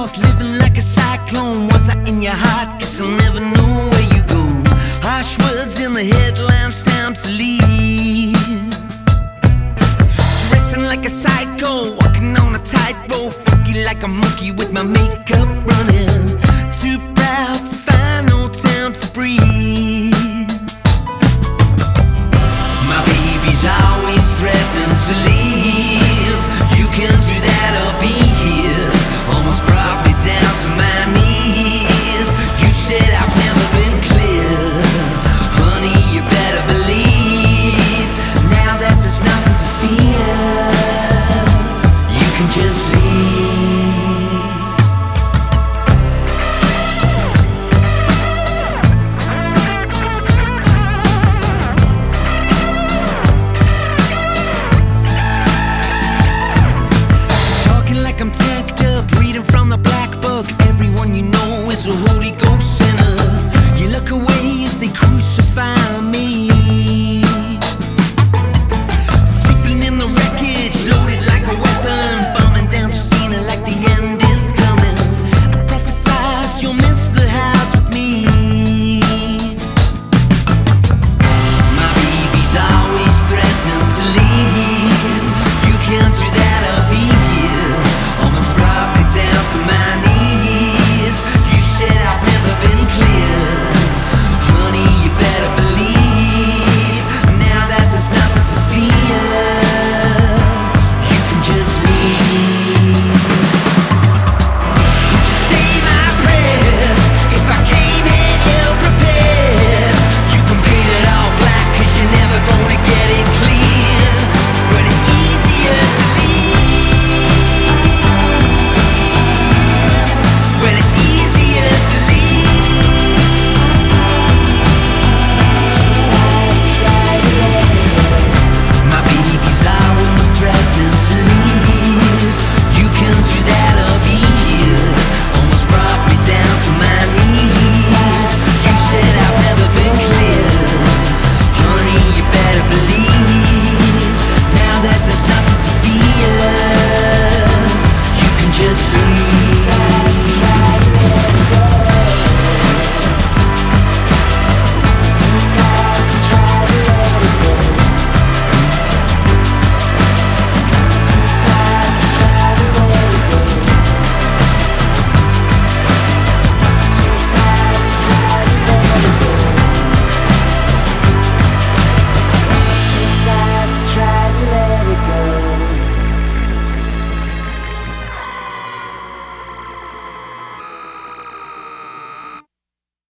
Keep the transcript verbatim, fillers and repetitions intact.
walk, living like a cyclone. Was I in your heart? Guess I'll never know where you go. Harsh words in the headlines, time to leave. Dressing like a psycho, walking on a tightrope, funky like a monkey with my makeup